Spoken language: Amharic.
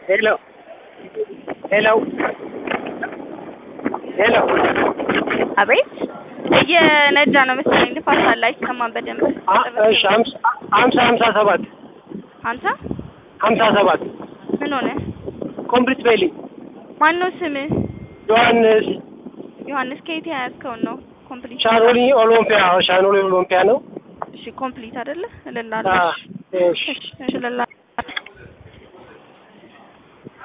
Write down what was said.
ሄሎ ሄሎ ሄሎ አቤት እየነዳ ነው መሰለኝ ንፋስ አለ አይሰማም በደንብ እሺ 50 57 ምን ሆነ ኮምፕሊት በይልኝ ማን ነው ስም ዮሐንስ ከየት ያዝከው ነው ኮምፕሊት ሻኖሊ ኦሎምፒያ ነው እሺ ኮምፕሊት አይደለ ለላላ እሺ ለላ